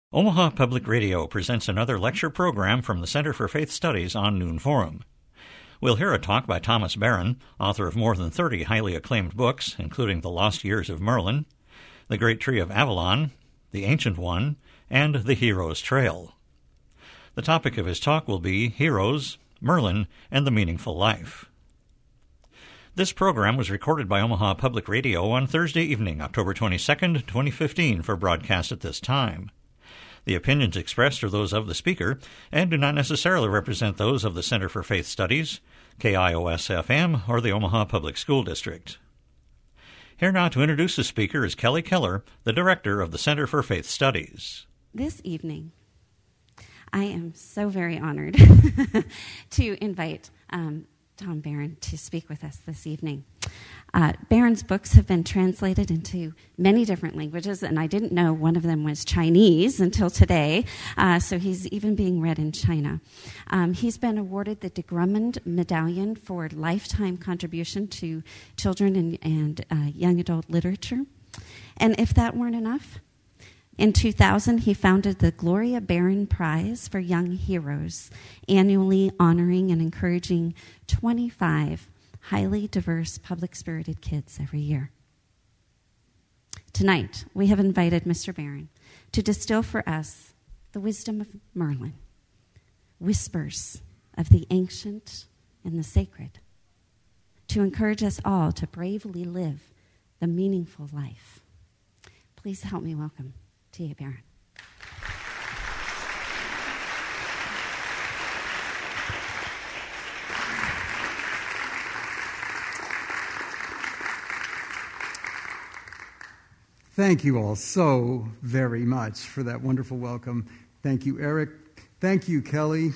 Omaha Public Radio presents another lecture program from the Center for Faith Studies on Noon Forum. We'll hear a talk by Thomas Barron, author of more than 30 highly acclaimed books, including The Lost Years of Merlin, The Great Tree of Avalon, The Ancient One, and The Hero's Trail. The topic of his talk will be Heroes, Merlin, and the Meaningful Life. This program was recorded by Omaha Public Radio on Thursday evening, October 22nd, 2015, for broadcast at this time. The opinions expressed are those of the speaker and do not necessarily represent those of the Center for Faith Studies, KIOS-FM, or the Omaha Public School District. Here now to introduce the speaker is Kelly Keller, the director of the Center for Faith Studies. This evening, I am so very honored to invite Tom Barron to speak with us this evening. Barron's books have been translated into many different languages, and I didn't know one of them was Chinese until today, so he's even being read in China. He's been awarded the de Grummond Medallion for lifetime contribution to children and young adult literature. And if that weren't enough, in 2000, he founded the Gloria Barron Prize for Young Heroes, annually honoring and encouraging 25 highly diverse, public-spirited kids every year. Tonight, we have invited Mr. Barron to distill for us the wisdom of Merlin, whispers of the ancient and the sacred, to encourage us all to bravely live the meaningful life. Please help me welcome T.A. Barron. Thank you all so very much for that wonderful welcome. Thank you, Eric. Thank you, Kelly.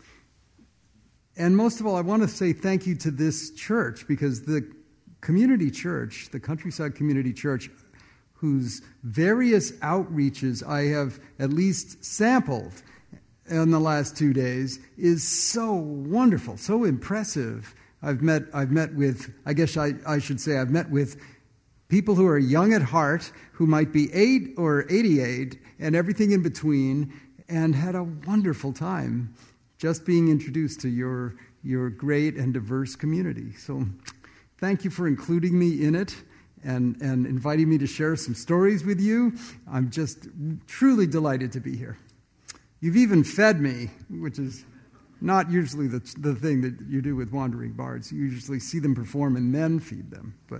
And most of all, I want to say thank you to this church, because the community church, the Countryside Community Church, whose various outreaches I have at least sampled in the last 2 days, is so wonderful, so impressive. I've met with, I guess I should say, I've met with people who are young at heart, who might be 8 or 88, and everything in between, and had a wonderful time just being introduced to your great and diverse community. So thank you for including me in it and inviting me to share some stories with you. I'm just truly delighted to be here. You've even fed me, which is not usually the thing that you do with wandering bards. You usually see them perform and then feed them. But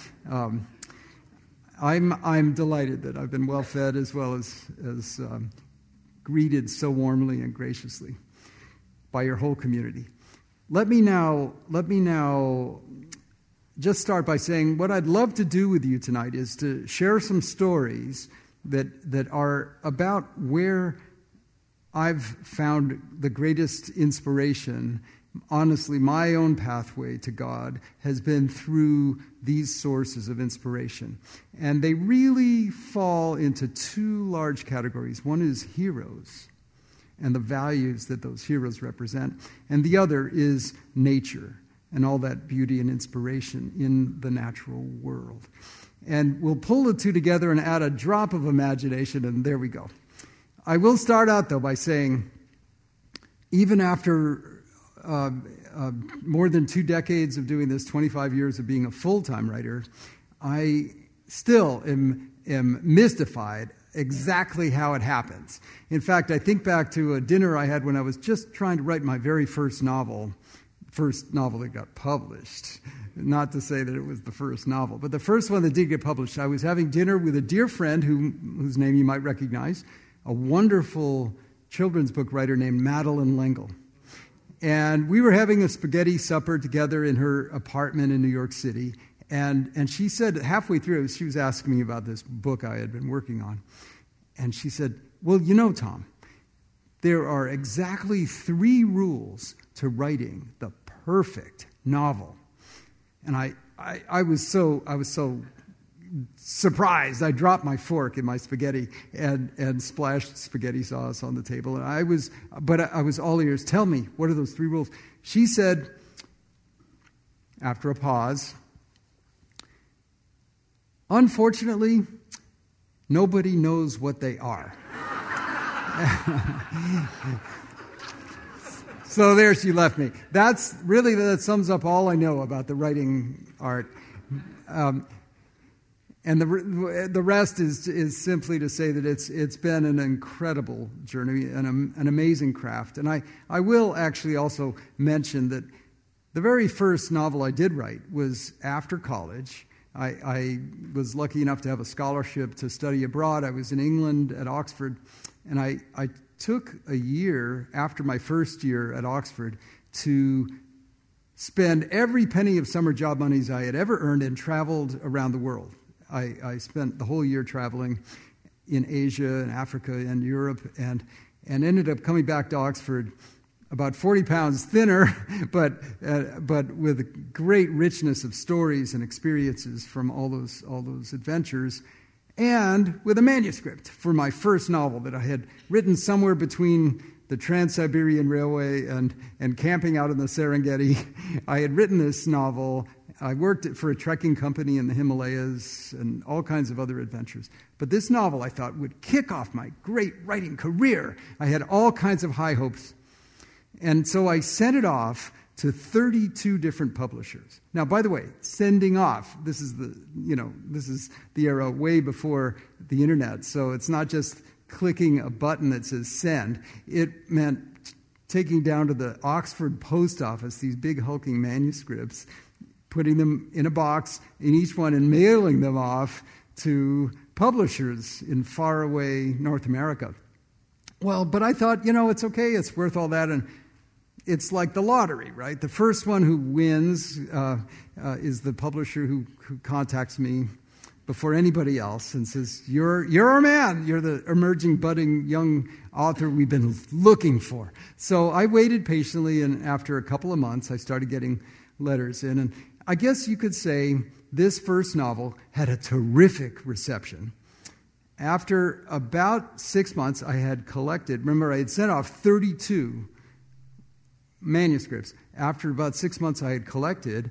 I'm delighted that I've been well fed as well as greeted so warmly and graciously by your whole community. Let me now just start by saying what I'd love to do with you tonight is to share some stories that are about where I've found the greatest inspiration. Honestly, my own pathway to God has been through these sources of inspiration. And they really fall into two large categories. One is heroes and the values that those heroes represent. And the other is nature and all that beauty and inspiration in the natural world. And we'll pull the two together and add a drop of imagination, and there we go. I will start out, though, by saying, even after more than 2 decades of doing this, 25 years of being a full-time writer, I still am mystified exactly how it happens. In fact, I think back to a dinner I had when I was just trying to write my very first novel that got published. Not to say that it was the first novel, but the first one that did get published. I was having dinner with a dear friend whose name you might recognize, a wonderful children's book writer named Madeleine L'Engle. And we were having a spaghetti supper together in her apartment in New York City. And she said, halfway through, she was asking me about this book I had been working on. And she said, well, you know, Tom, there are exactly 3 rules to writing the perfect novel. And I was so surprised. I dropped my fork in my spaghetti and splashed spaghetti sauce on the table. And I was all ears. Tell me, what are those 3 rules? She said, after a pause, unfortunately, nobody knows what they are. So there she left me. That sums up all I know about the writing art. And the rest is simply to say that it's been an incredible journey and an amazing craft. And I will actually also mention that the very first novel I did write was after college. I was lucky enough to have a scholarship to study abroad. I was in England at Oxford, and I took a year after my first year at Oxford to spend every penny of summer job monies I had ever earned and traveled around the world. I spent the whole year traveling in Asia and Africa and Europe, and ended up coming back to Oxford about 40 pounds thinner, but with a great richness of stories and experiences from all those adventures, and with a manuscript for my first novel that I had written somewhere between the Trans-Siberian Railway and camping out in the Serengeti. I had written this novel. I worked for a trekking company in the Himalayas and all kinds of other adventures. But this novel, I thought, would kick off my great writing career. I had all kinds of high hopes. And so I sent it off to 32 different publishers. Now, by the way, sending off, this is the era way before the internet. So it's not just clicking a button that says send. It meant taking down to the Oxford post office these big hulking manuscripts, putting them in a box in each one and mailing them off to publishers in faraway North America. Well, but I thought, it's okay, it's worth all that, and it's like the lottery, right? The first one who wins is the publisher who contacts me before anybody else and says, you're our man. You're the emerging, budding, young author we've been looking for. So I waited patiently, and after a couple of months, I started getting letters in. And I guess you could say this first novel had a terrific reception. After about 6 months, I had collected, remember, I had sent off 32 manuscripts. After about 6 months, I had collected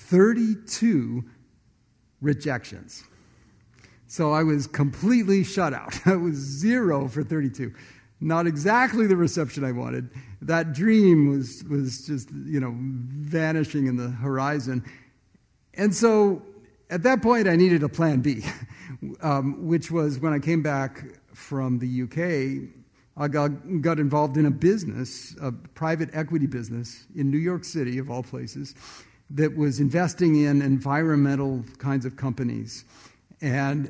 32 rejections. So I was completely shut out. I was 0 for 32. Not exactly the reception I wanted. That dream was just, vanishing in the horizon. And so at that point, I needed a plan B, which was when I came back from the UK, I got involved in a business, a private equity business in New York City, of all places, that was investing in environmental kinds of companies. And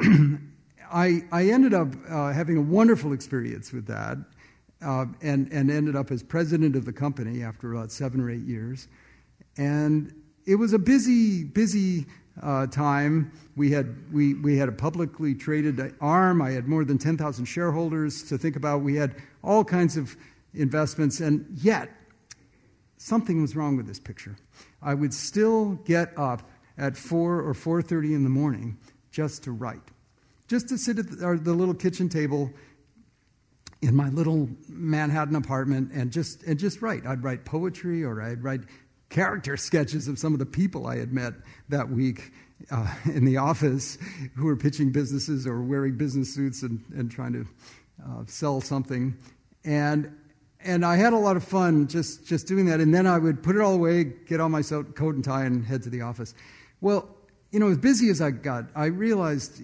I ended up having a wonderful experience with that, and ended up as president of the company after about 7 or 8 years. And it was a busy time. We had a publicly traded arm. I had more than 10,000 shareholders to think about. We had all kinds of investments, and yet something was wrong with this picture. I would still get up at 4 or 4:30 in the morning just to write, just to sit at the little kitchen table in my little Manhattan apartment and just write. I'd write poetry, or I'd write character sketches of some of the people I had met that week in the office who were pitching businesses or wearing business suits and trying to sell something. And I had a lot of fun just doing that. And then I would put it all away, get on my coat and tie, and head to the office. Well, as busy as I got, I realized,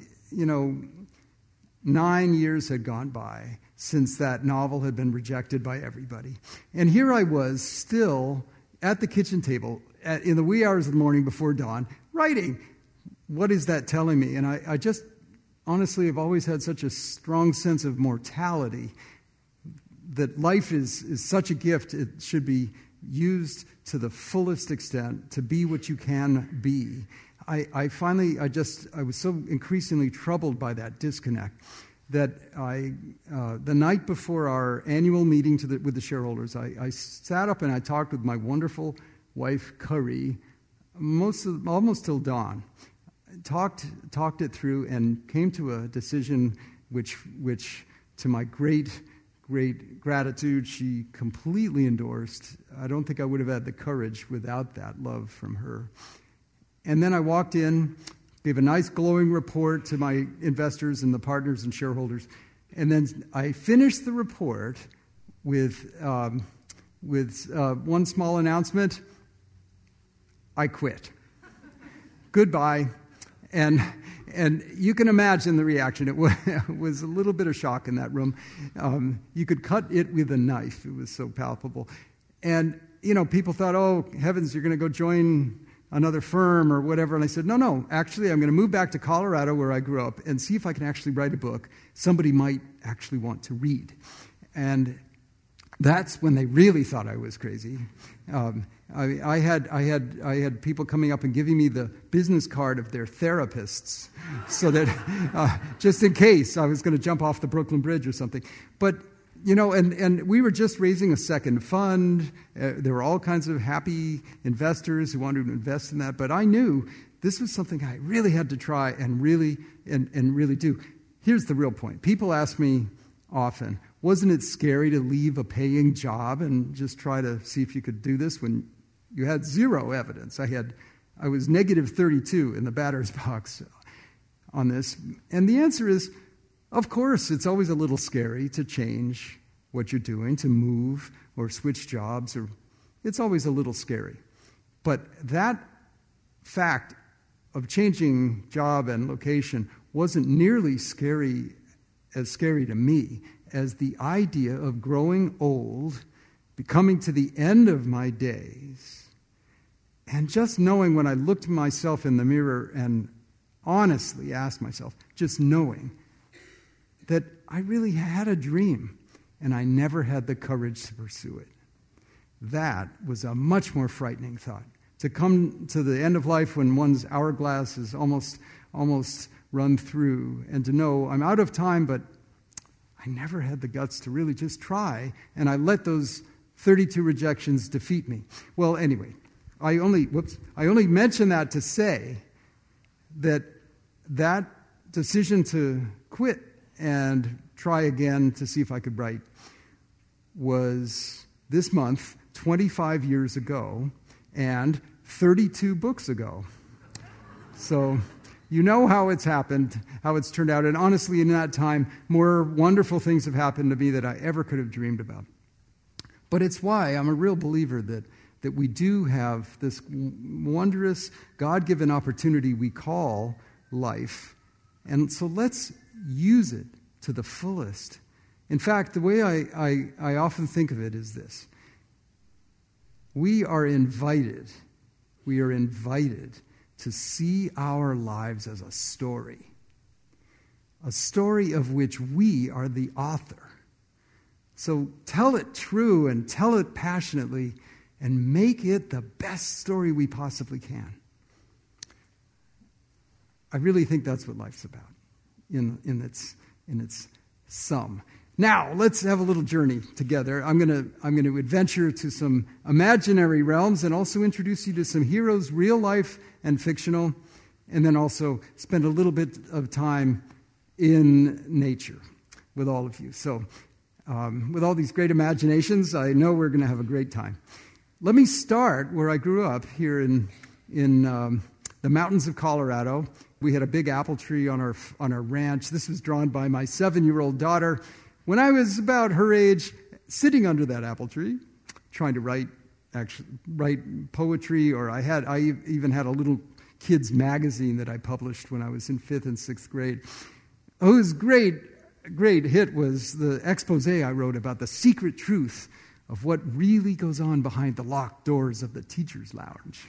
9 years had gone by since that novel had been rejected by everybody. And here I was still at the kitchen table in the wee hours of the morning before dawn, writing. What is that telling me? And I just honestly have always had such a strong sense of mortality, that life is such a gift. It should be used to the fullest extent to be what you can be. I was so increasingly troubled by that disconnect that the night before our annual meeting with the shareholders, I sat up and I talked with my wonderful wife, Curry, almost till dawn. Talked it through and came to a decision which to my great gratitude, she completely endorsed. I don't think I would have had the courage without that love from her. And then I walked in, gave a nice glowing report to my investors and the partners and shareholders, And then I finished the report with one small announcement: I quit. Goodbye. And you can imagine the reaction. It was a little bit of shock in that room. You could cut it with a knife. It was so palpable. And, people thought, oh, heavens, you're going to go join another firm or whatever. And I said, no, actually, I'm going to move back to Colorado where I grew up and see if I can actually write a book somebody might actually want to read. And that's when they really thought I was crazy. I had people coming up and giving me the business card of their therapists, so that just in case I was going to jump off the Brooklyn Bridge or something. But and we were just raising a second fund. There were all kinds of happy investors who wanted to invest in that. But I knew this was something I really had to try and really do. Here's the real point. People ask me often, wasn't it scary to leave a paying job and just try to see if you could do this when you had zero evidence? I was negative 32 in the batter's box on this. And the answer is, of course, it's always a little scary to change what you're doing, to move or switch jobs, or it's always a little scary. But that fact of changing job and location wasn't nearly as scary to me as the idea of growing old, becoming to the end of my days, and just knowing when I looked myself in the mirror and honestly asked myself, just knowing that I really had a dream and I never had the courage to pursue it. That was a much more frightening thought. To come to the end of life when one's hourglass is almost run through, and to know I'm out of time, but I never had the guts to really just try, and I let those 32 rejections defeat me. Well, anyway, I only mention that to say that decision to quit and try again to see if I could write was this month, 25 years ago, and 32 books ago. So you know how it's happened, how it's turned out. And honestly, in that time, more wonderful things have happened to me than I ever could have dreamed about. But it's why I'm a real believer that we do have this wondrous, God-given opportunity we call life. And so let's use it to the fullest. In fact, the way I often think of it is this. We are invited to see our lives as a story of which we are the author. So tell it true and tell it passionately and make it the best story we possibly can. I really think that's what life's about in its sum. Now, let's have a little journey together. I'm going to adventure to some imaginary realms and also introduce you to some heroes, real life and fictional, and then also spend a little bit of time in nature with all of you. So, with all these great imaginations, I know we're going to have a great time. Let me start where I grew up, here in the mountains of Colorado. We had a big apple tree on our ranch. This was drawn by my 7-year-old daughter when I was about her age, sitting under that apple tree, trying to write poetry. Or I even had a little kids magazine that I published when I was in 5th and 6th grade. Whose great hit was the expose I wrote about the secret truth of what really goes on behind the locked doors of the teacher's lounge.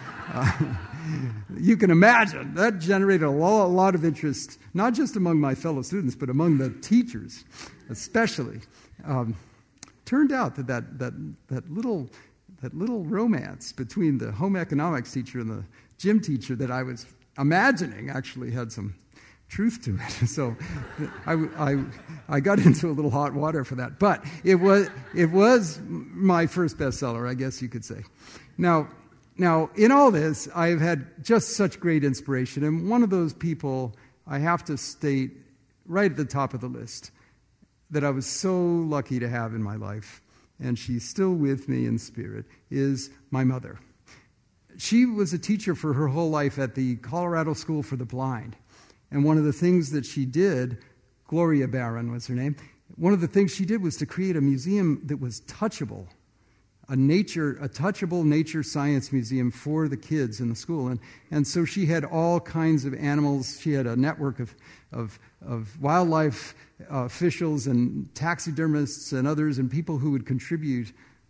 You can imagine that generated a lot of interest, not just among my fellow students, but among the teachers, especially. Turned out that little romance between the home economics teacher and the gym teacher that I was imagining actually had some truth to it. So I got into a little hot water for that, but it was my first bestseller, I guess you could say. Now, in all this, I've had just such great inspiration, and one of those people I have to state right at the top of the list that I was so lucky to have in my life, and she's still with me in spirit, is my mother. She was a teacher for her whole life at the Colorado School for the Blind, and one of the things that she did Gloria Barron was her name. One of the things she did was to create a museum that was touchable, a touchable nature science museum for the kids in the school. And so she had all kinds of animals. She had a network of wildlife officials and taxidermists and others and people who would contribute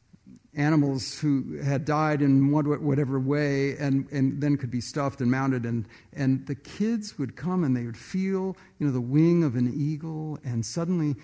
animals who had died in whatever way and then could be stuffed and mounted. And the kids would come and they would feel, the wing of an eagle, and suddenly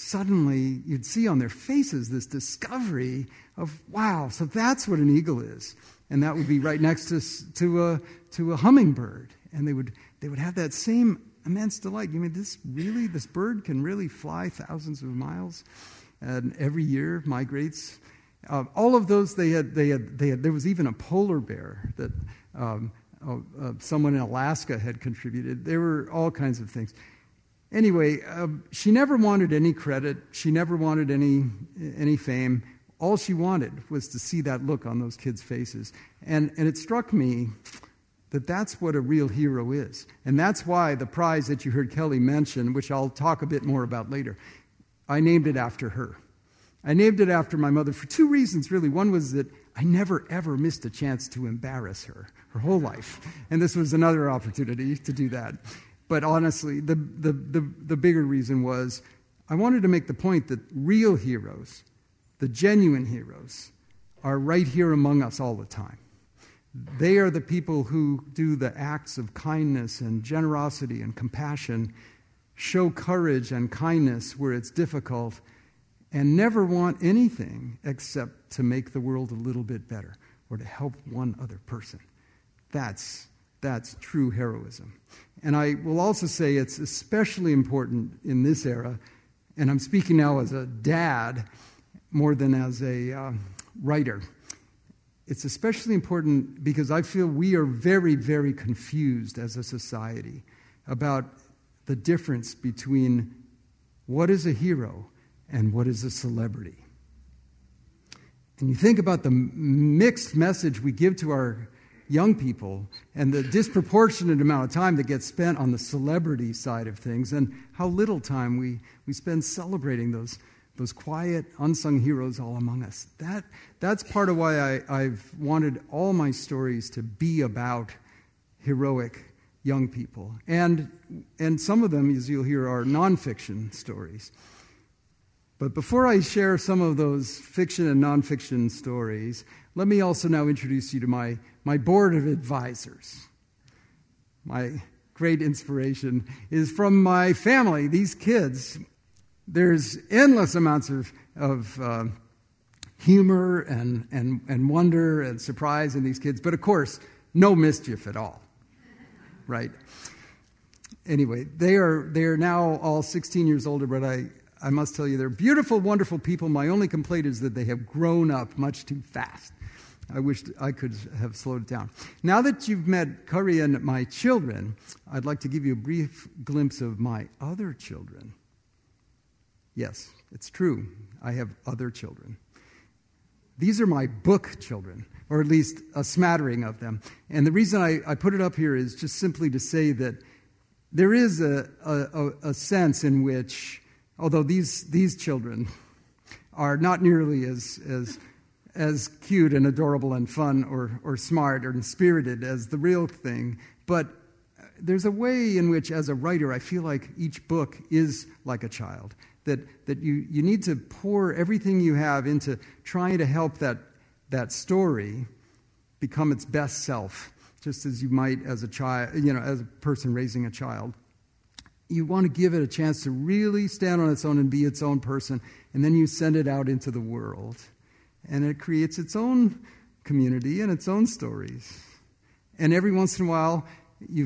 you'd see on their faces this discovery of, wow, so that's what an eagle is. And that would be right next to a hummingbird. And they would have that same immense delight. This bird can really fly thousands of miles and every year migrates. All of those there was even a polar bear that someone in Alaska had contributed. There were all kinds of things. Anyway, she never wanted any credit. She never wanted any fame. All she wanted was to see that look on those kids' faces. And it struck me that that's what a real hero is. And that's why the prize that you heard Kelly mention, which I'll talk a bit more about later, I named it after her. I named it after my mother for two reasons, really. One was that I never, ever missed a chance to embarrass her whole life. And this was another opportunity to do that. But honestly, the bigger reason was I wanted to make the point that real heroes, the genuine heroes, are right here among us all the time. They are the people who do the acts of kindness and generosity and compassion, show courage and kindness where it's difficult, and never want anything except to make the world a little bit better or to help one other person. That's true heroism. And I will also say it's especially important in this era, and I'm speaking now as a dad more than as a writer. It's especially important because I feel we are very, very confused as a society about the difference between what is a hero and what is a celebrity. And you think about the mixed message we give to our young people and the disproportionate amount of time that gets spent on the celebrity side of things and how little time we spend celebrating those quiet, unsung heroes all among us. That's part of why I've wanted all my stories to be about heroic young people. And some of them, as you'll hear, are nonfiction stories. But before I share some of those fiction and nonfiction stories, let me also now introduce you to my board of advisors. My great inspiration is from my family, these kids. There's endless amounts of humor and wonder and surprise in these kids, but of course, no mischief at all, right? Anyway, they are now all 16 years older, but I must tell you, they're beautiful, wonderful people. My only complaint is that they have grown up much too fast. I wish I could have slowed it down. Now that you've met Curry and my children, I'd like to give you a brief glimpse of my other children. Yes, it's true. I have other children. These are my book children, or at least a smattering of them. And the reason I put it up here is just simply to say that there is a sense in which, although these children are not nearly as cute and adorable and fun or smart or spirited as the real thing, but there's a way in which, as a writer, I feel like each book is like a child. That you need to pour everything you have into trying to help that story become its best self, just as you might as a child, as a person raising a child. You want to give it a chance to really stand on its own and be its own person, and then you send it out into the world, and it creates its own community and its own stories. And every once in a while, you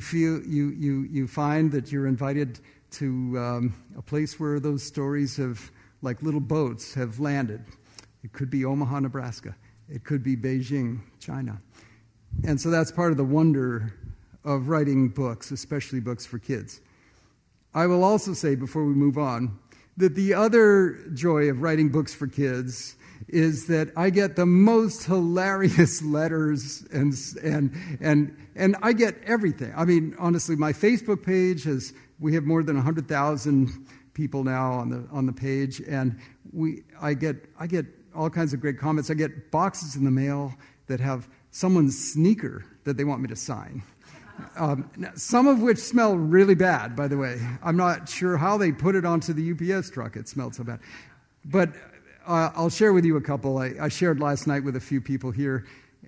find that you're invited to a place where those stories have, like little boats, have landed. It could be Omaha, Nebraska. It could be Beijing, China. And so that's part of the wonder of writing books, especially books for kids. I will also say, before we move on, that the other joy of writing books for kids is that I get the most hilarious letters and I get everything. I mean, honestly, my Facebook page we have more than 100,000 people now on the page, and I get all kinds of great comments. I get boxes in the mail that have someone's sneaker that they want me to sign. Some of which smell really bad, by the way. I'm not sure how they put it onto the UPS truck. It smelled so bad. But I'll share with you a couple. I shared last night with a few people here,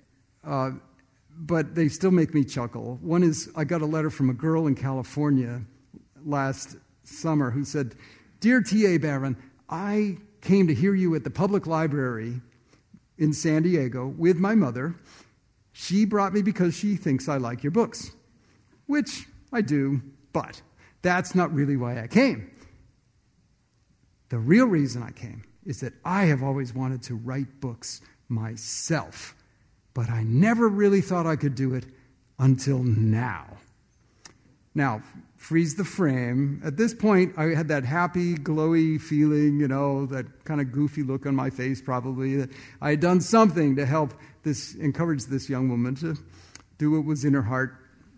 but they still make me chuckle. One is, I got a letter from a girl in California last summer who said, "Dear T.A. Barron, I came to hear you at the public library in San Diego with my mother. She brought me because she thinks I like your books," which I do, but that's not really why I came. The real reason I came is that I have always wanted to write books myself, but I never really thought I could do it until now. Now, freeze the frame. At this point, I had that happy, glowy feeling, that kind of goofy look on my face probably, that I had done something to help encourage this young woman to do what was in her heart,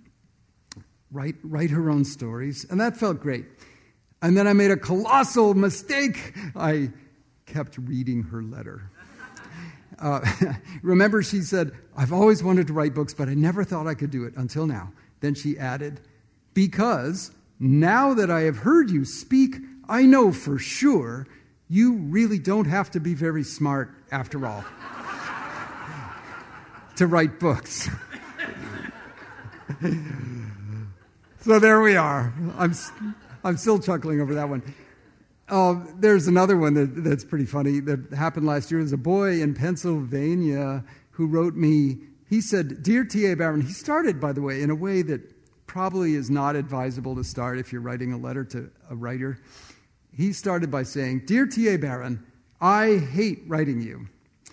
write her own stories, and that felt great. And then I made a colossal mistake. I kept reading her letter. Remember, she said, "I've always wanted to write books, but I never thought I could do it until now." Then she added, "Because now that I have heard you speak, I know for sure you really don't have to be very smart after all to write books." So there we are. I'm still chuckling over that one. There's another one that's pretty funny that happened last year. There's a boy in Pennsylvania who wrote me. He said, "Dear T.A. Barron," he started, by the way, in a way that probably is not advisable to start if you're writing a letter to a writer. He started by saying, "Dear T.A. Barron, I hate writing you,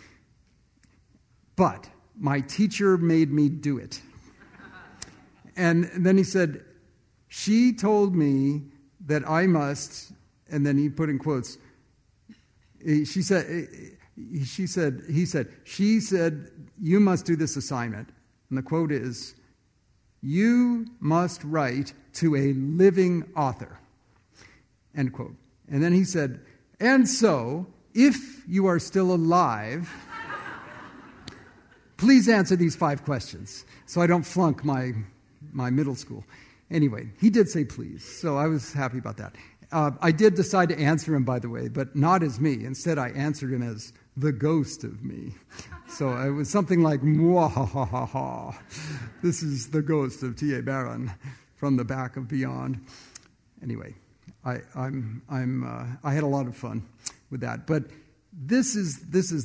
but my teacher made me do it." And then he said, "She told me that I must," and then he put in quotes, he said, "you must do this assignment." And the quote is, "You must write to a living author," end quote. And then he said, "And so, if you are still alive, please answer these 5 questions so I don't flunk my middle school." Anyway, he did say please, so I was happy about that. I did decide to answer him, by the way, but not as me. Instead, I answered him as the ghost of me. So it was something like, "Mwahahaha. This is the ghost of T.A. Barron from the back of beyond." Anyway, I had a lot of fun with that. But this is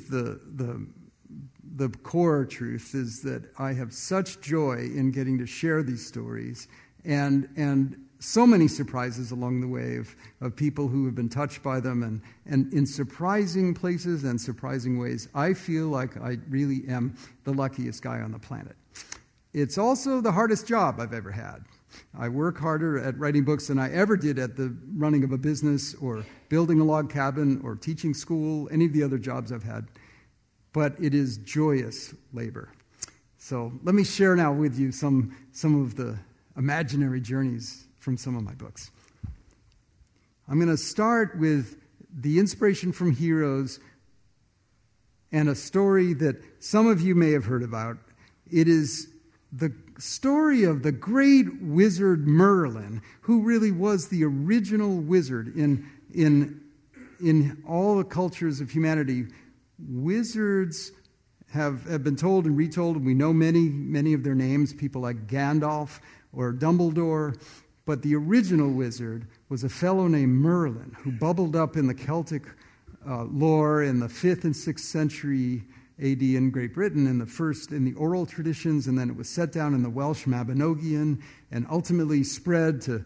the core truth, is that I have such joy in getting to share these stories, and so many surprises along the way of people who have been touched by them, and in surprising places and surprising ways. I feel like I really am the luckiest guy on the planet. It's also the hardest job I've ever had. I work harder at writing books than I ever did at the running of a business or building a log cabin or teaching school, any of the other jobs I've had. But it is joyous labor. So let me share now with you some of the imaginary journeys from some of my books. I'm going to start with the inspiration from heroes and a story that some of you may have heard about. It is the story of the great wizard Merlin, who really was the original wizard in all the cultures of humanity. Wizards have been told and retold, and we know many of their names, people like Gandalf or Dumbledore. But the original wizard was a fellow named Merlin, who bubbled up in the Celtic lore in the 5th and 6th century AD in Great Britain, in the oral traditions, and then it was set down in the Welsh Mabinogion, and ultimately spread to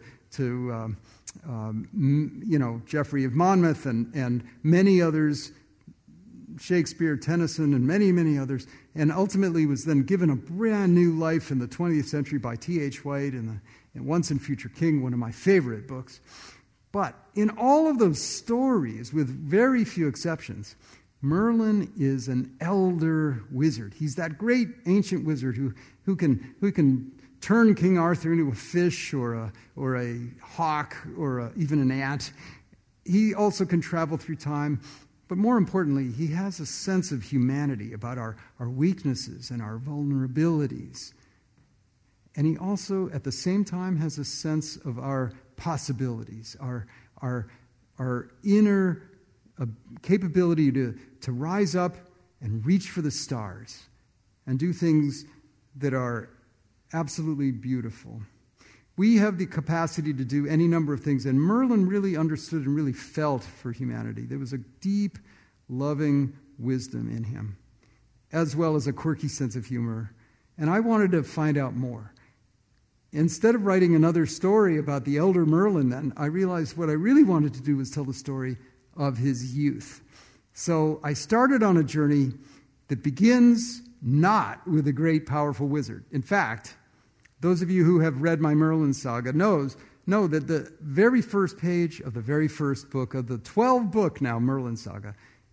Geoffrey of Monmouth and many others, Shakespeare, Tennyson, and many others, and ultimately was then given a brand new life in the 20th century by T.H. White in Once and Future King, one of my favorite books. But in all of those stories, with very few exceptions, Merlin is an elder wizard. He's that great ancient wizard who can turn King Arthur into a fish or a hawk or even an ant. he also can travel through time. But more importantly, he has a sense of humanity about our weaknesses and our vulnerabilities. And he also, at the same time, has a sense of our possibilities, our inner capability to rise up and reach for the stars and do things that are absolutely beautiful. We have the capacity to do any number of things, and Merlin really understood and really felt for humanity. There was a deep, loving wisdom in him, as well as a quirky sense of humor. And I wanted to find out more. Instead of writing another story about the elder Merlin, then, I realized what I really wanted to do was tell the story of his youth. So I started on a journey that begins not with a great, powerful wizard. In fact, those of you who have read my Merlin saga know that the very first page of the very first book of the 12-book now Merlin saga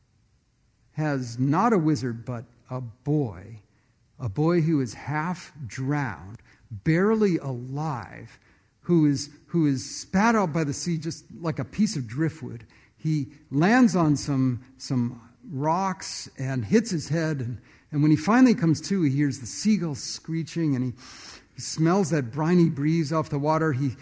has not a wizard but a boy who is half drowned, barely alive, who is spat out by the sea just like a piece of driftwood. He lands on some rocks and hits his head, and when he finally comes to, he hears the seagulls screeching, and he smells that briny breeze off the water. He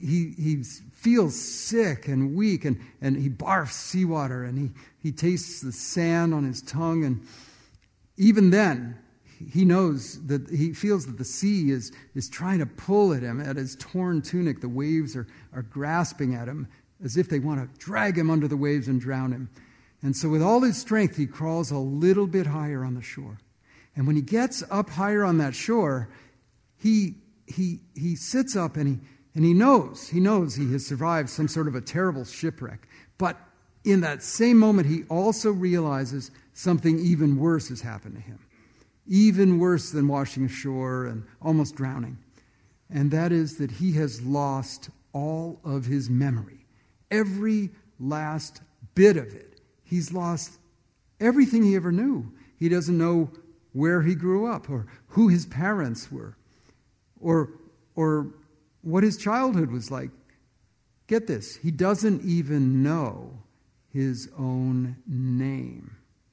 feels sick and weak, and he barfs seawater, and he tastes the sand on his tongue, and even then, he feels that the sea is trying to pull at him, at his torn tunic. The waves are grasping at him as if they want to drag him under the waves and drown him. And so with all his strength, he crawls a little bit higher on the shore. And when he gets up higher on that shore, he sits up and he knows he has survived some sort of a terrible shipwreck. But in that same moment, he also realizes something even worse has happened to him. Even worse than washing ashore and almost drowning. And that is that he has lost all of his memory. Every last bit of it. He's lost everything he ever knew. He doesn't know where he grew up or who his parents were or what his childhood was like. Get this, he doesn't even know his own name.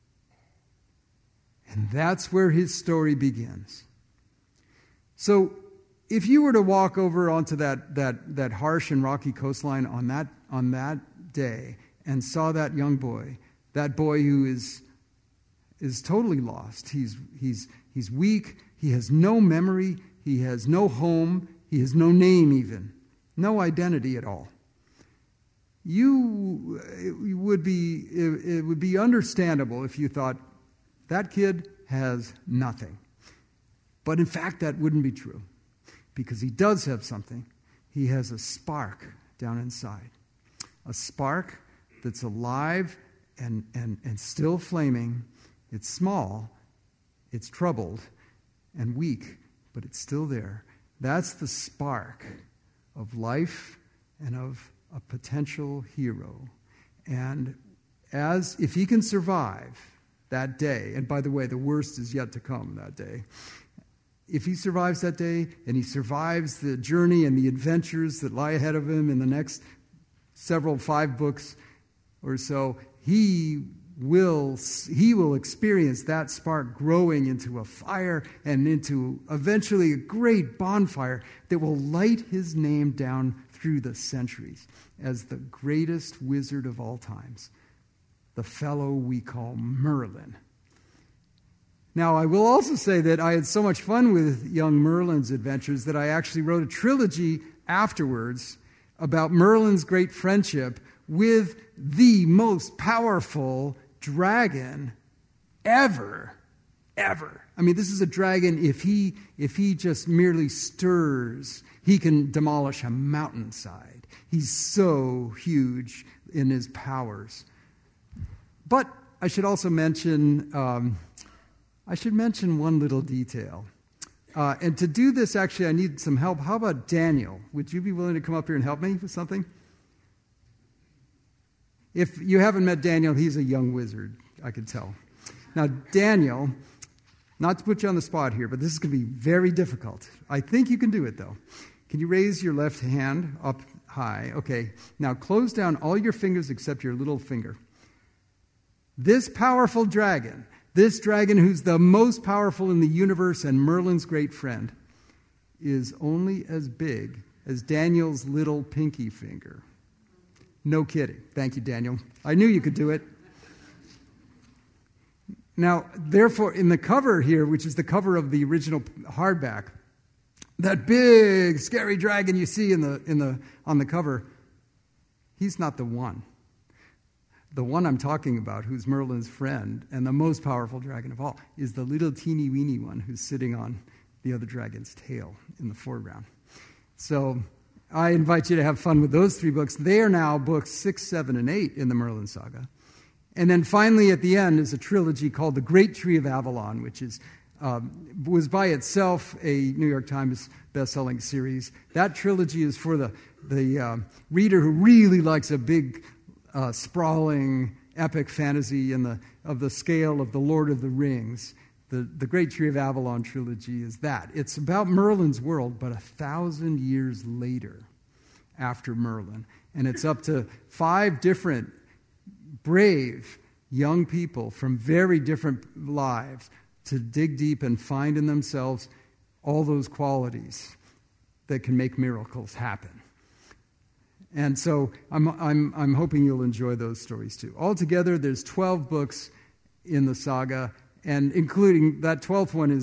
And that's where his story begins. So, if you were to walk over onto that harsh and rocky coastline on that day and saw that young boy, that boy who is totally lost, he's weak, he has no memory, he has no home, he has no name even, no identity at all. It would be understandable if you thought, that kid has nothing. But in fact, that wouldn't be true. Because he does have something. He has a spark down inside. A spark that's alive and still flaming. It's small, it's troubled and weak, but it's still there. That's the spark of life and of a potential hero. And if he can survive that day, and by the way, the worst is yet to come that day. If he survives that day, and he survives the journey and the adventures that lie ahead of him in the next 5 books or so, he will experience that spark growing into a fire and into eventually a great bonfire that will light his name down through the centuries as the greatest wizard of all times. The fellow we call Merlin. Now, I will also say that I had so much fun with young Merlin's adventures that I actually wrote a trilogy afterwards about Merlin's great friendship with the most powerful dragon ever. I mean, this is a dragon, if he just merely stirs, he can demolish a mountainside. He's so huge in his powers. But I should also mention one little detail. And to do this, actually, I need some help. How about Daniel? Would you be willing to come up here and help me with something? If you haven't met Daniel, he's a young wizard, I can tell. Now, Daniel, not to put you on the spot here, but this is going to be very difficult. I think you can do it, though. Can you raise your left hand up high. Okay, now close down all your fingers except your little finger. This powerful dragon, this dragon who's the most powerful in the universe and Merlin's great friend, is only as big as Daniel's little pinky finger. No kidding. Thank you, Daniel. I knew you could do it. Now, therefore, in the cover here, which is the cover of the original hardback, that big, scary dragon you see on the cover, he's not the one. The one I'm talking about, who's Merlin's friend and the most powerful dragon of all, is the little teeny-weeny one who's sitting on the other dragon's tail in the foreground. So I invite you to have fun with those 3 books. They are now books 6, 7, and 8 in the Merlin saga. And then finally at the end is a trilogy called The Great Tree of Avalon, which was by itself a New York Times best-selling series. That trilogy is for the reader who really likes a big, sprawling, epic fantasy of the scale of The Lord of the Rings. The Great Tree of Avalon trilogy is that. It's about Merlin's world, but 1,000 years later after Merlin. And it's up to 5 different brave young people from very different lives to dig deep and find in themselves all those qualities that can make miracles happen. And so I'm hoping you'll enjoy those stories too. Altogether, there's 12 books in the saga, and including that 12th one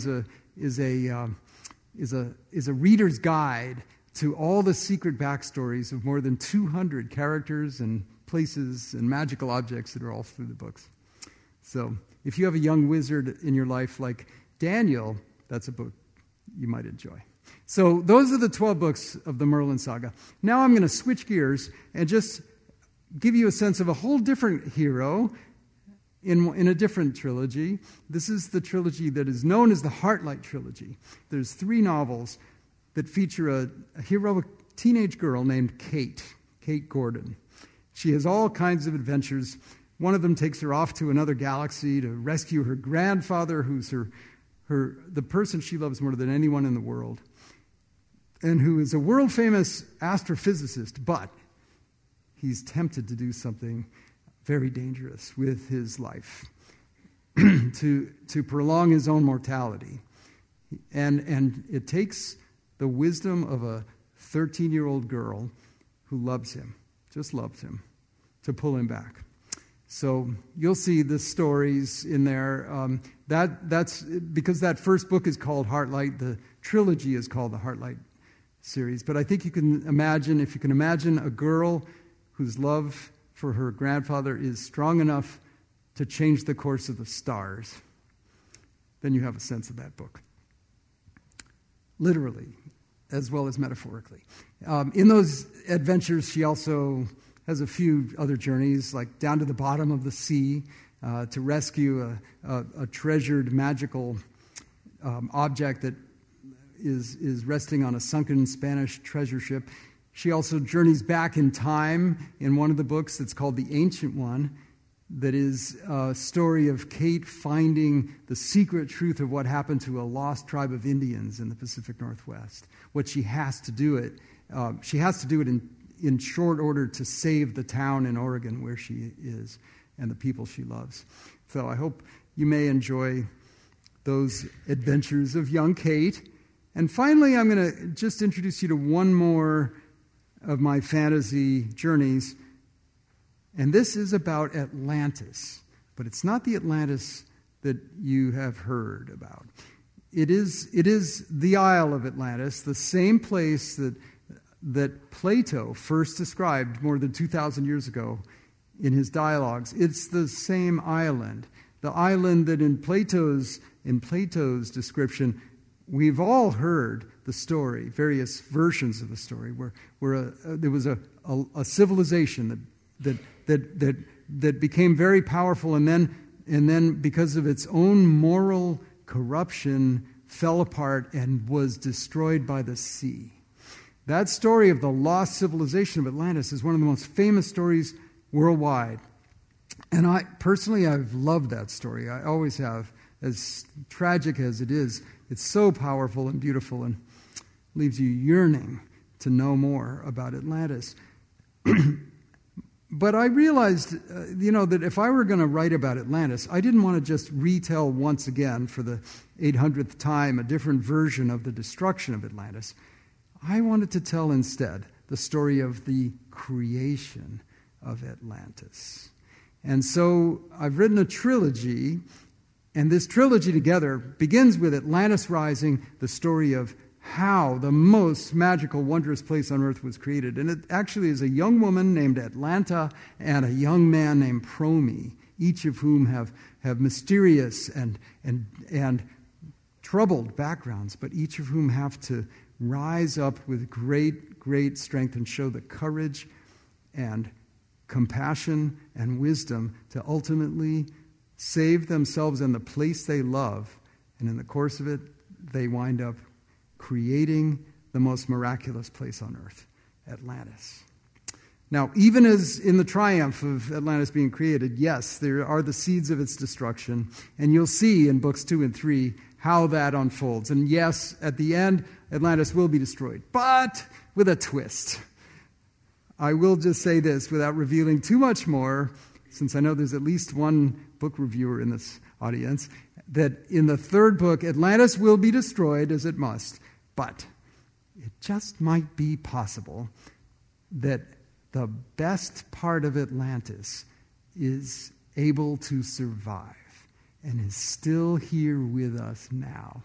is a reader's guide to all the secret backstories of more than 200 characters and places and magical objects that are all through the books. So if you have a young wizard in your life like Daniel, that's a book you might enjoy. So those are the 12 books of the Merlin saga. Now I'm going to switch gears and just give you a sense of a whole different hero in a different trilogy. This is the trilogy that is known as the Heartlight trilogy. There's 3 novels that feature a heroic teenage girl named Kate Gordon. She has all kinds of adventures. One of them takes her off to another galaxy to rescue her grandfather, who's the person she loves more than anyone in the world, and who is a world-famous astrophysicist, but he's tempted to do something very dangerous with his life to prolong his own mortality. And it takes the wisdom of a 13-year-old girl who loves him, just loves him, to pull him back. So you'll see the stories in there. That's because that first book is called Heartlight. The trilogy is called the Heartlight series. But I think you can imagine, if you can imagine a girl whose love for her grandfather is strong enough to change the course of the stars, then you have a sense of that book. Literally, as well as metaphorically. In those adventures, she also has a few other journeys, like down to the bottom of the sea to rescue a treasured magical object that is resting on a sunken Spanish treasure ship. She also journeys back in time in one of the books that's called The Ancient One, that is a story of Kate finding the secret truth of what happened to a lost tribe of Indians in the Pacific Northwest. What she has to do it in short order to save the town in Oregon where she is and the people she loves. So I hope you may enjoy those adventures of young Kate. And finally, I'm going to just introduce you to one more of my fantasy journeys. And this is about Atlantis. But it's not the Atlantis that you have heard about. It is the Isle of Atlantis, the same place that Plato first described more than 2,000 years ago in his dialogues. It's the same island. The island that in Plato's description, we've all heard the story, various versions of the story, where there was a civilization that became very powerful, and then because of its own moral corruption, fell apart and was destroyed by the sea. That story of the lost civilization of Atlantis is one of the most famous stories worldwide. And I've loved that story. I always have. As tragic as it is, it's so powerful and beautiful and leaves you yearning to know more about Atlantis. But I realized, that if I were going to write about Atlantis, I didn't want to just retell once again for the 800th time a different version of the destruction of Atlantis. I wanted to tell instead the story of the creation of Atlantis. And so I've written a trilogy, and this trilogy together begins with Atlantis Rising, the story of how the most magical, wondrous place on earth was created. And it actually is a young woman named Atlanta and a young man named Promi, each of whom have mysterious and troubled backgrounds, but each of whom have to rise up with great, great strength and show the courage and compassion and wisdom to ultimately save themselves and the place they love. And in the course of it, they wind up creating the most miraculous place on earth, Atlantis. Now, even as in the triumph of Atlantis being created, yes, there are the seeds of its destruction, and you'll see in books 2 and 3 how that unfolds. And yes, at the end, Atlantis will be destroyed, but with a twist. I will just say this without revealing too much more, since I know there's at least one book reviewer in this audience, that in the third book, Atlantis will be destroyed, as it must. But it just might be possible that the best part of Atlantis is able to survive and is still here with us now.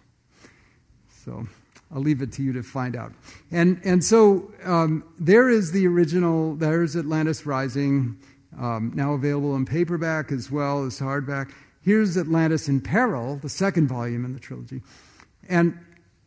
So I'll leave it to you to find out. And so there is the original, there's Atlantis Rising, now available in paperback as well as hardback. Here's Atlantis in Peril, the second volume in the trilogy. And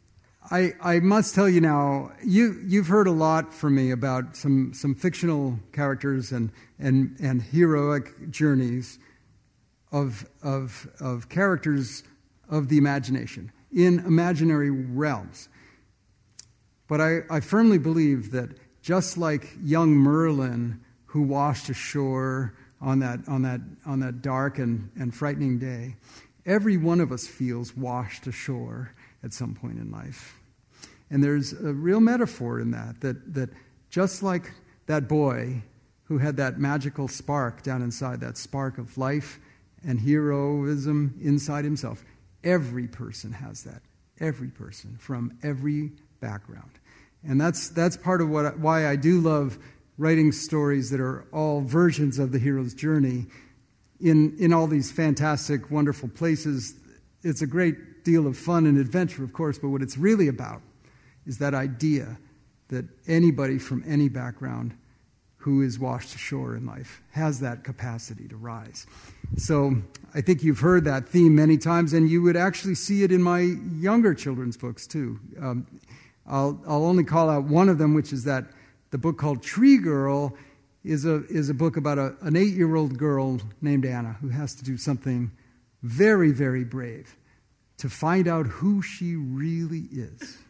I must tell you now, you've heard a lot from me about some fictional characters and heroic journeys of characters of the imagination in imaginary realms. But I firmly believe that just like young Merlin, who washed ashore on that dark and frightening day, every one of us feels washed ashore at some point in life. And there's a real metaphor in that just like that boy who had that magical spark down inside, that spark of life and heroism inside himself, every person has that. Every person from every background. And that's part of why I do love writing stories that are all versions of the hero's journey in all these fantastic, wonderful places. It's a great deal of fun and adventure, of course, but what it's really about is that idea that anybody from any background who is washed ashore in life has that capacity to rise. So I think you've heard that theme many times, and you would actually see it in my younger children's books too. I'll only call out one of them, which is that the book called Tree Girl is a book about an 8-year-old girl named Anna who has to do something very, very brave to find out who she really is.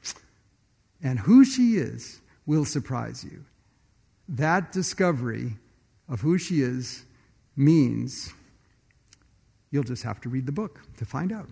And who she is will surprise you. That discovery of who she is means you'll just have to read the book to find out.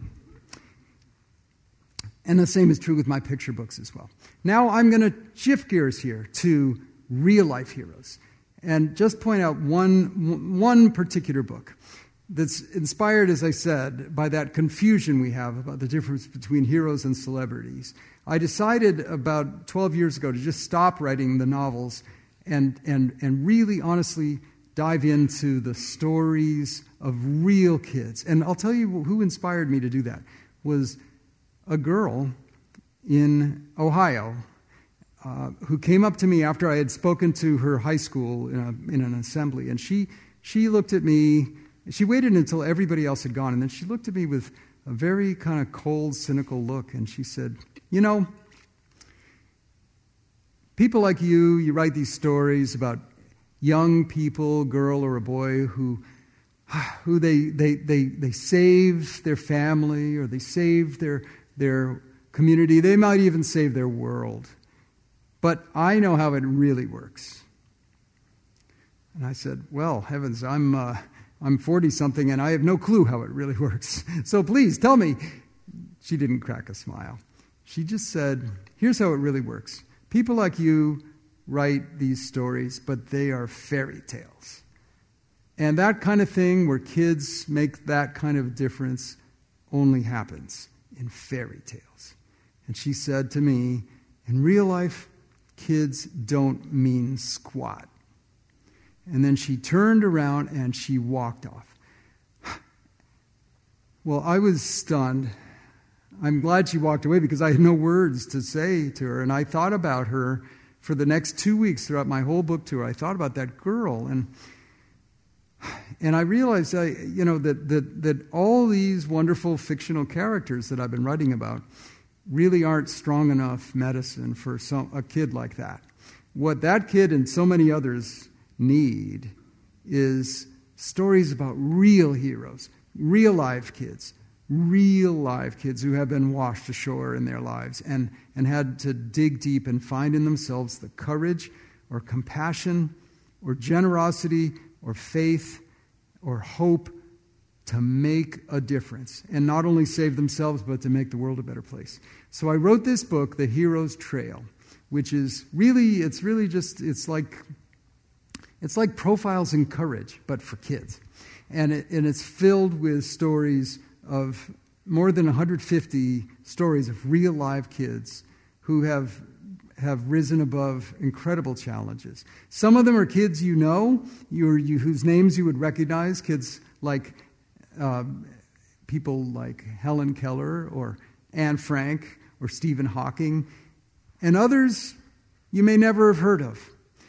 And the same is true with my picture books as well. Now I'm going to shift gears here to real-life heroes and just point out one particular book that's inspired, as I said, by that confusion we have about the difference between heroes and celebrities. I decided about 12 years ago to just stop writing the novels and really honestly dive into the stories of real kids. And I'll tell you who inspired me to do that was a girl in Ohio who came up to me after I had spoken to her high school in an assembly. And she looked at me. She waited until everybody else had gone, and then she looked at me with a very kind of cold, cynical look, and she said, people like you write these stories about young people, girl or a boy, who they save their family or they save their community. They might even save their world. But I know how it really works. And I said, well, heavens, I'm 40-something and I have no clue how it really works. So please tell me. She didn't crack a smile. She just said, here's how it really works. People like you write these stories, but they are fairy tales. And that kind of thing where kids make that kind of difference only happens in fairy tales. And she said to me, in real life, kids don't mean squat. And then she turned around and she walked off. Well, I was stunned. I'm glad she walked away because I had no words to say to her. And I thought about her for the next 2 weeks throughout my whole book tour. I thought about that girl. And I realized that all these wonderful fictional characters that I've been writing about really aren't strong enough medicine for a kid like that. What that kid and so many others need is stories about real heroes, real live kids who have been washed ashore in their lives and had to dig deep and find in themselves the courage or compassion or generosity or faith or hope to make a difference, and not only save themselves, but to make the world a better place. So I wrote this book, The Hero's Trail, which is really, it's like Profiles in Courage, but for kids. And it's filled with stories of more than 150 stories of real live kids who have risen above incredible challenges. Some of them are kids whose names you would recognize, kids like people like Helen Keller or Anne Frank or Stephen Hawking, and others you may never have heard of.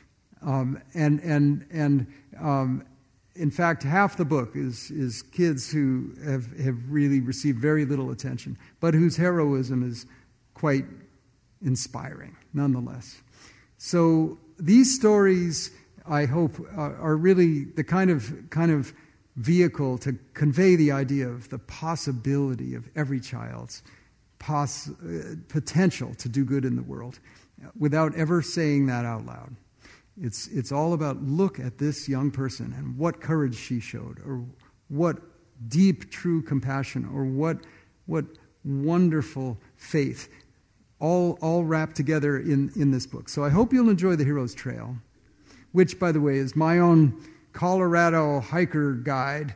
In fact, half the book is kids who have really received very little attention, but whose heroism is quite inspiring nonetheless. So these stories, I hope, are really the kind of vehicle to convey the idea of the possibility of every child's potential to do good in the world without ever saying that out loud. It's all about, look at this young person and what courage she showed, or what deep, true compassion, or what wonderful faith, all wrapped together in this book. So I hope you'll enjoy The Hero's Trail, which, by the way, is my own Colorado hiker guide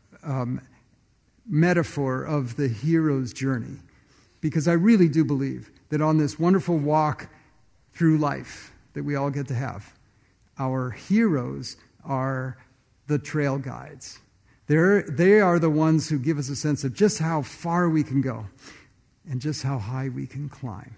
metaphor of the hero's journey, because I really do believe that on this wonderful walk through life that we all get to have, our heroes are the trail guides. They are the ones who give us a sense of just how far we can go and just how high we can climb.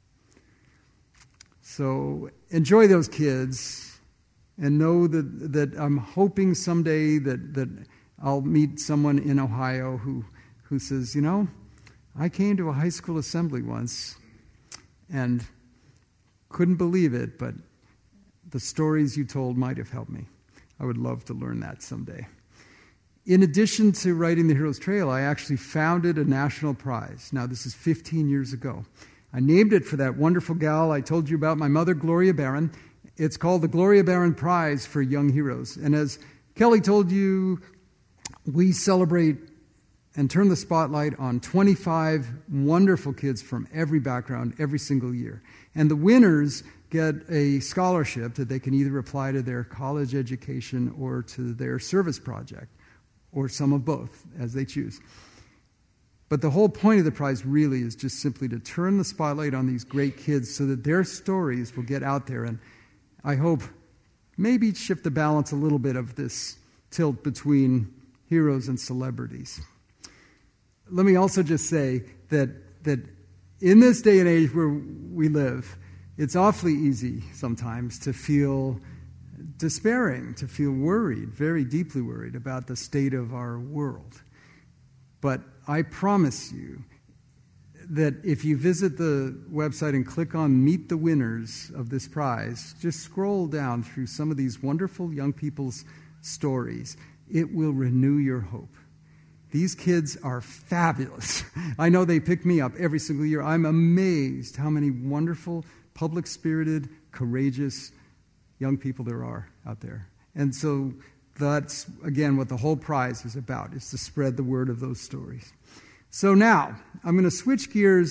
So enjoy those kids, and know that I'm hoping someday that I'll meet someone in Ohio who says, I came to a high school assembly once and couldn't believe it, but the stories you told might have helped me. I would love to learn that someday. In addition to writing The Hero's Trail, I actually founded a national prize. Now, this is 15 years ago. I named it for that wonderful gal I told you about, my mother, Gloria Barron. It's called the Gloria Barron Prize for Young Heroes. And as Kelly told you, we celebrate and turn the spotlight on 25 wonderful kids from every background every single year. And the winners get a scholarship that they can either apply to their college education or to their service project, or some of both, as they choose. But the whole point of the prize really is just simply to turn the spotlight on these great kids so that their stories will get out there, and I hope maybe shift the balance a little bit of this tilt between heroes and celebrities. Let me also just say that in this day and age where we live, it's awfully easy sometimes to feel despairing, to feel worried, very deeply worried about the state of our world. But I promise you that if you visit the website and click on Meet the Winners of this prize, just scroll down through some of these wonderful young people's stories, it will renew your hope. These kids are fabulous. I know they pick me up every single year. I'm amazed how many wonderful, public-spirited, courageous young people there are out there. And so that's, again, what the whole prize is about, is to spread the word of those stories. So now, I'm going to switch gears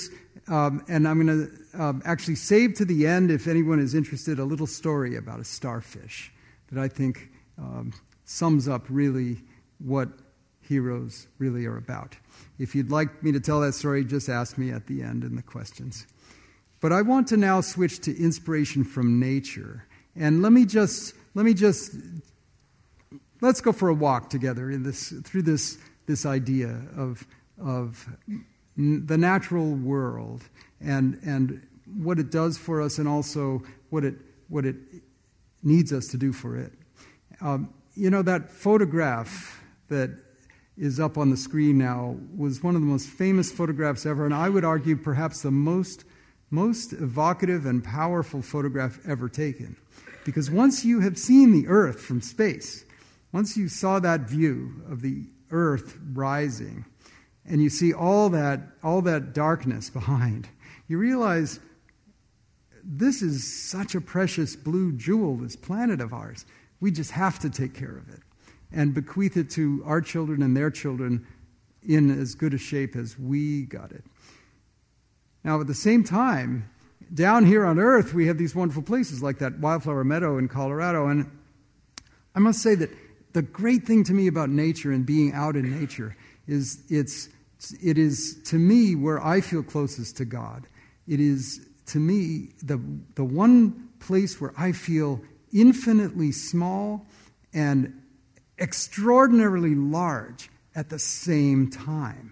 and I'm going to actually save to the end, if anyone is interested, a little story about a starfish that I think sums up really what heroes really are about. If you'd like me to tell that story, just ask me at the end in the questions. But I want to now switch to inspiration from nature. And let's go for a walk together through this idea of the natural world and what it does for us, and also what it needs us to do for it. That photograph that is up on the screen now was one of the most famous photographs ever, and I would argue perhaps the most evocative and powerful photograph ever taken. Because once you have seen the Earth from space, once you saw that view of the Earth rising, and you see all that darkness behind, you realize this is such a precious blue jewel, this planet of ours. We just have to take care of it and bequeath it to our children and their children in as good a shape as we got it. Now, at the same time, down here on Earth, we have these wonderful places like that wildflower meadow in Colorado. And I must say that the great thing to me about nature and being out in nature is it is to me where I feel closest to God. It is to me the one place where I feel infinitely small and extraordinarily large at the same time.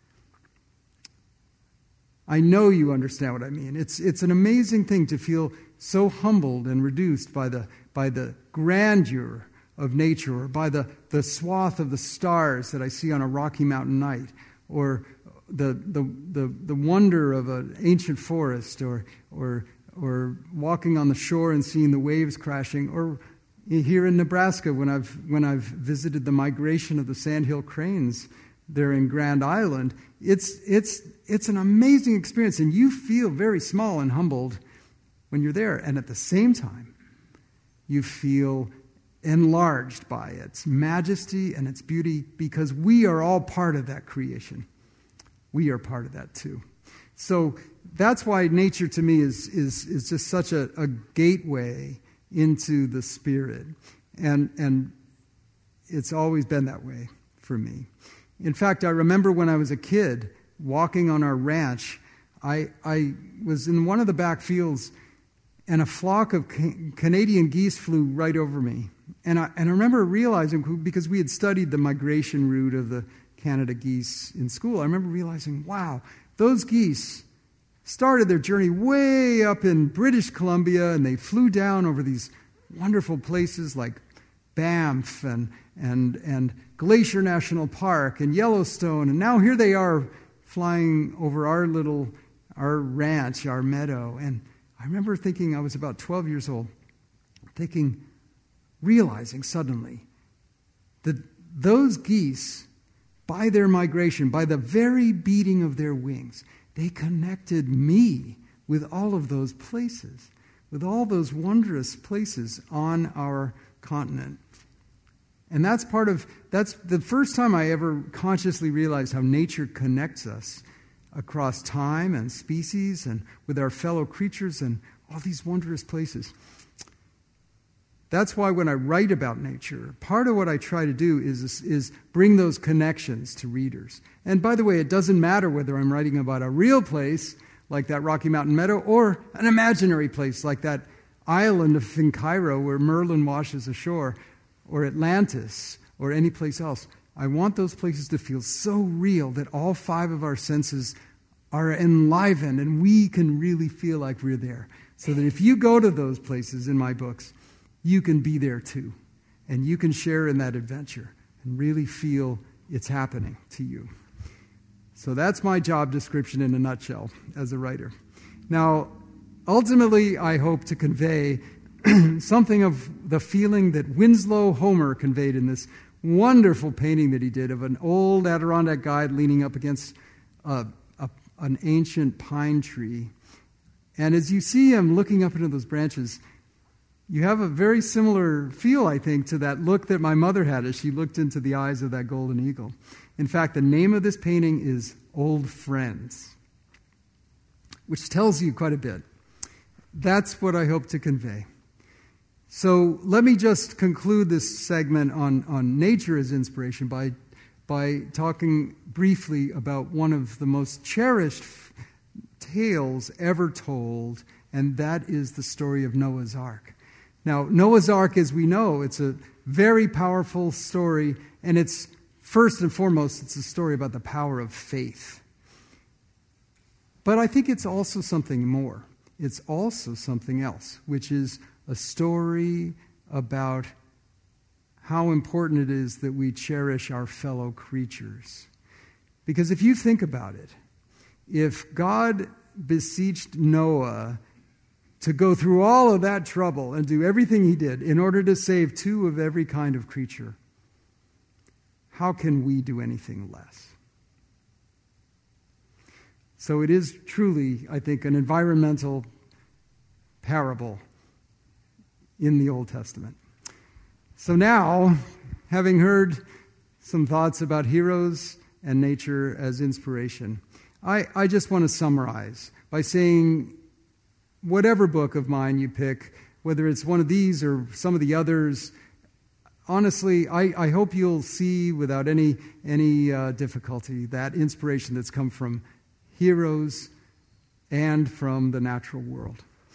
I know you understand what I mean. It's an amazing thing to feel so humbled and reduced by the grandeur of nature, or by the swath of the stars that I see on a Rocky Mountain night, or the wonder of an ancient forest, or walking on the shore and seeing the waves crashing, or here in Nebraska when I've visited the migration of the sandhill cranes there in Grand Island. It's an amazing experience, and you feel very small and humbled when you're there, and at the same time you feel enlarged by its majesty and its beauty, because we are all part of that creation. We are part of that too. So that's why nature to me is just such a gateway into the Spirit. And it's always been that way for me. In fact, I remember when I was a kid walking on our ranch, I was in one of the back fields, and a flock of Canadian geese flew right over me. And I remember realizing, because we had studied the migration route of the Canada geese in school, I remember realizing, wow, those geese started their journey way up in British Columbia, and they flew down over these wonderful places like Banff and Glacier National Park and Yellowstone, and now here they are flying over our ranch, our meadow. And I remember thinking, I was about 12 years old, realizing suddenly that those geese, by their migration, by the very beating of their wings, they connected me with all of those places, with all those wondrous places on our continent. And that's the first time I ever consciously realized how nature connects us across time and species and with our fellow creatures and all these wondrous places. That's why when I write about nature, part of what I try to do is bring those connections to readers. And by the way, it doesn't matter whether I'm writing about a real place like that Rocky Mountain meadow or an imaginary place like that island of Fincairo where Merlin washes ashore, or Atlantis, or any place else. I want those places to feel so real that all five of our senses are enlivened and we can really feel like we're there. So that if you go to those places in my books, you can be there too. And you can share in that adventure and really feel it's happening to you. So that's my job description in a nutshell as a writer. Now, ultimately, I hope to convey something of the feeling that Winslow Homer conveyed in this wonderful painting that he did of an old Adirondack guide leaning up against an ancient pine tree. And as you see him looking up into those branches, you have a very similar feel, I think, to that look that my mother had as she looked into the eyes of that golden eagle. In fact, the name of this painting is Old Friends. which tells you quite a bit. That's what I hope to convey. So let me just conclude this segment on nature as inspiration by talking briefly about one of the most cherished tales ever told, and that is the story of Noah's Ark. Now, Noah's Ark, as we know, it's a very powerful story, and it's first and foremost, it's a story about the power of faith. But I think it's also something more. It's also something else, which is a story about how important it is that we cherish our fellow creatures. Because if you think about it, if God beseeched Noah to go through all of that trouble and do everything he did in order to save 2 of every kind of creature, how can we do anything less? So it is truly, I think, an environmental parable in the Old Testament. So now, having heard some thoughts about heroes and nature as inspiration, I just want to summarize by saying whatever book of mine you pick, whether it's one of these or some of the others, honestly, I hope you'll see without any difficulty that inspiration that's come from heroes and from the natural world.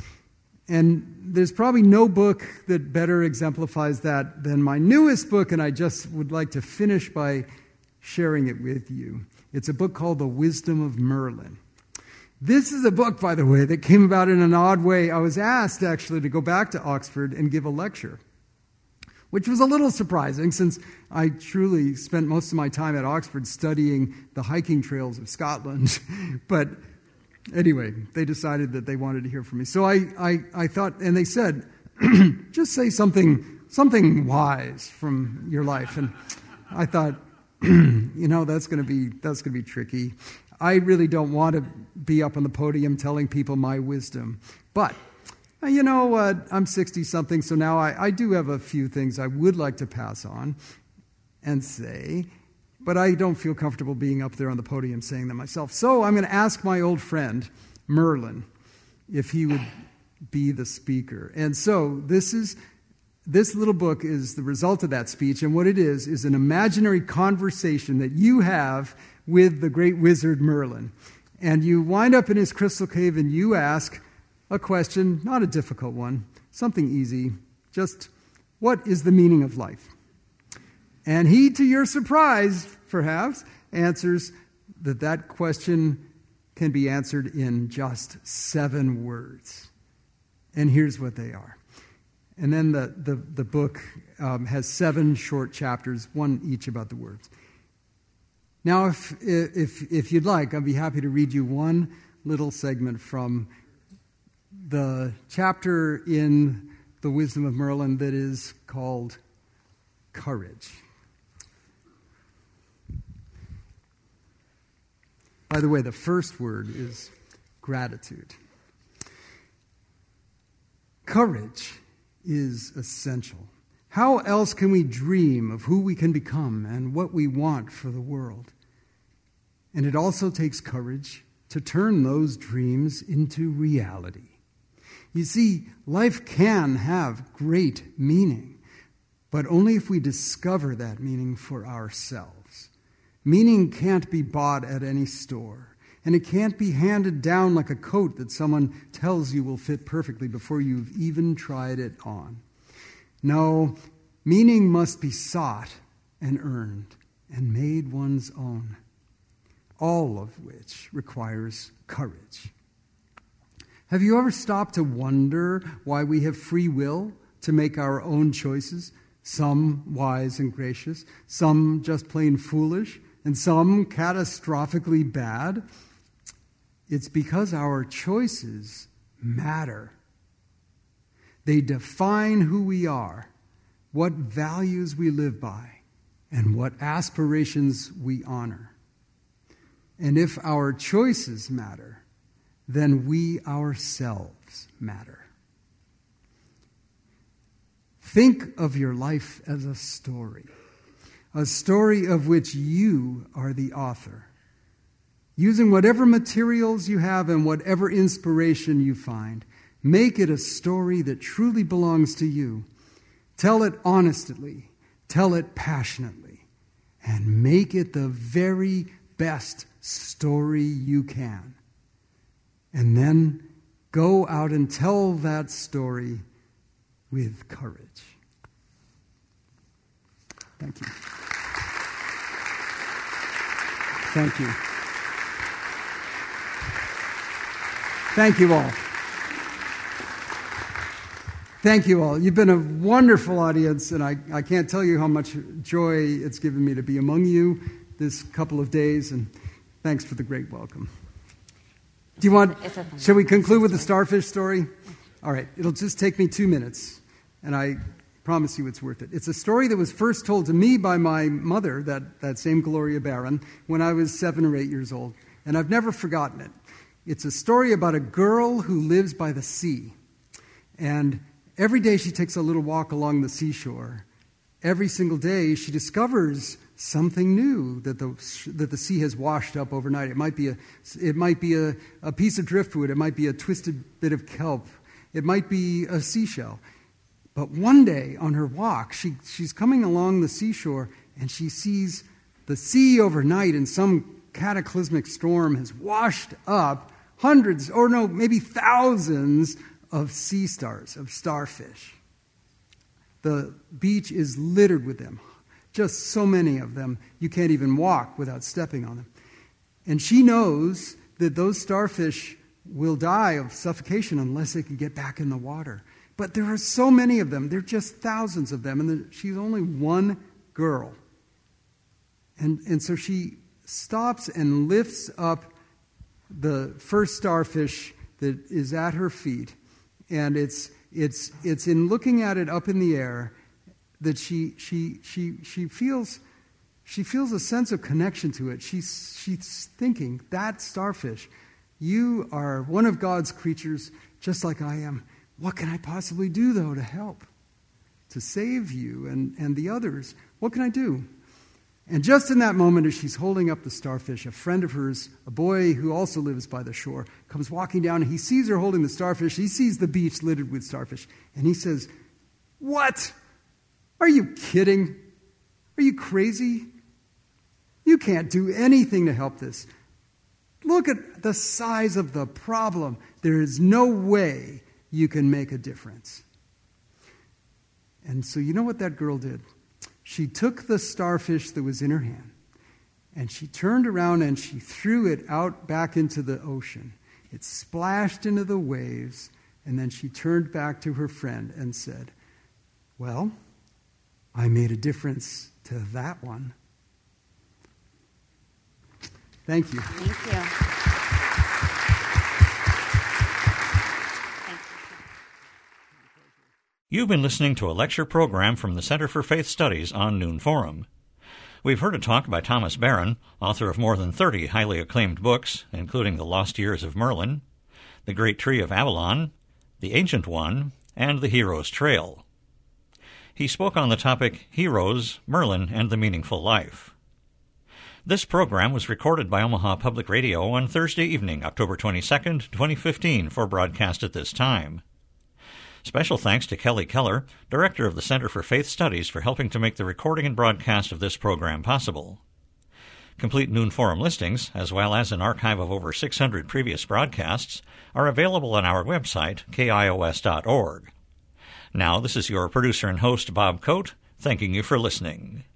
And there's probably no book that better exemplifies that than my newest book, and I just would like to finish by sharing it with you. It's a book called The Wisdom of Merlin. This is a book, by the way, that came about in an odd way. I was asked, actually, to go back to Oxford and give a lecture, which was a little surprising since I truly spent most of my time at Oxford studying the hiking trails of Scotland. But anyway, they decided that they wanted to hear from me. So I thought, and they said, just say something wise from your life. And I thought, that's going to be tricky. I really don't want to be up on the podium telling people my wisdom. But you know what? I'm 60-something, so now I do have a few things I would like to pass on and say, but I don't feel comfortable being up there on the podium saying them myself. So I'm going to ask my old friend, Merlin, if he would be the speaker. And so this little book is the result of that speech, and what it is an imaginary conversation that you have with the great wizard Merlin. And you wind up in his crystal cave and you ask a question, not a difficult one, something easy, just what is the meaning of life? And he, to your surprise, perhaps, answers that question can be answered in just 7 words. And here's what they are. And then the book has 7 short chapters, one each about the words. Now, if you'd like, I'd be happy to read you one little segment from the chapter in The Wisdom of Merlin that is called Courage. By the way, the first word is gratitude. Courage is essential. How else can we dream of who we can become and what we want for the world? And it also takes courage to turn those dreams into reality. You see, life can have great meaning, but only if we discover that meaning for ourselves. Meaning can't be bought at any store, and it can't be handed down like a coat that someone tells you will fit perfectly before you've even tried it on. No, meaning must be sought and earned and made one's own, all of which requires courage. Have you ever stopped to wonder why we have free will to make our own choices, some wise and gracious, some just plain foolish, and some catastrophically bad? It's because our choices matter. They define who we are, what values we live by, and what aspirations we honor. And if our choices matter, then we ourselves matter. Think of your life as a story of which you are the author. using whatever materials you have and whatever inspiration you find. Make it a story that truly belongs to you. Tell it honestly. Tell it passionately. And make it the very best story you can. And then go out and tell that story with courage. Thank you. Thank you. Thank you all. Thank you all. You've been a wonderful audience, and I can't tell you how much joy it's given me to be among you this couple of days, and thanks for the great welcome. Do you want, shall we conclude with the starfish story? All right, it'll just take me 2 minutes, and I promise you it's worth it. It's a story that was first told to me by my mother, that same Gloria Barron, when I was 7 or 8 years old, and I've never forgotten it. It's a story about a girl who lives by the sea, and every day she takes a little walk along the seashore. Every single day she discovers something new that the sea has washed up overnight. It might be a piece of driftwood. It might be a twisted bit of kelp. It might be a seashell. But one day on her walk, she's coming along the seashore and she sees the sea overnight in some cataclysmic storm has washed up hundreds, or no, maybe thousands of sea stars, of starfish. The beach is littered with them. Just so many of them, you can't even walk without stepping on them. And she knows that those starfish will die of suffocation unless they can get back in the water. But there are so many of them. There are just thousands of them. And she's only one girl. And so she stops and lifts up the first starfish that is at her feet. And it's in looking at it up in the air that she feels a sense of connection to it. She's thinking, that starfish, you are one of God's creatures just like I am. What can I possibly do, though, to help, to save you and the others? What can I do? And just in that moment, as she's holding up the starfish, a friend of hers, a boy who also lives by the shore, comes walking down, and he sees her holding the starfish. He sees the beach littered with starfish, and he says, "What? Are you kidding? Are you crazy? You can't do anything to help this. Look at the size of the problem. There is no way you can make a difference." And so you know what that girl did? She took the starfish that was in her hand, and she turned around and she threw it out back into the ocean. It splashed into the waves, and then she turned back to her friend and said, "Well, I made a difference to that one." Thank you. Thank you. You've been listening to a lecture program from the Center for Faith Studies on Noon Forum. We've heard a talk by Thomas Barron, author of more than 30 highly acclaimed books, including The Lost Years of Merlin, The Great Tree of Avalon, The Ancient One, and The Hero's Trail. He spoke on the topic Heroes, Merlin, and the Meaningful Life. This program was recorded by Omaha Public Radio on Thursday evening, October 22nd, 2015, for broadcast at this time. Special thanks to Kelly Keller, Director of the Center for Faith Studies, for helping to make the recording and broadcast of this program possible. Complete Noon Forum listings, as well as an archive of over 600 previous broadcasts, are available on our website, kios.org. Now, this is your producer and host, Bob Coate, thanking you for listening.